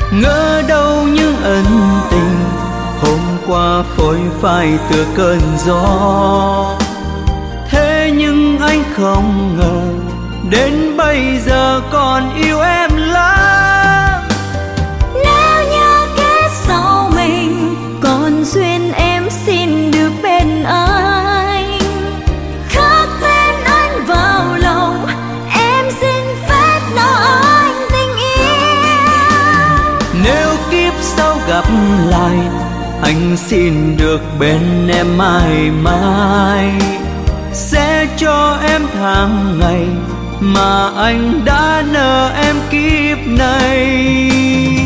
ngỡ đâu những ân tình hôm qua phôi phai tựa cơn gió. Thế nhưng anh không ngờ đến bây giờ còn yêu em lắm. Nếu như kết sau mình còn duyên, em xin được bên anh, khắc tên anh vào lòng, em xin phép nói anh tình yêu. Nếu kiếp sau gặp lại, anh xin được bên em mãi mãi, sẽ cho em tháng ngày mà anh đã nợ em kiếp này.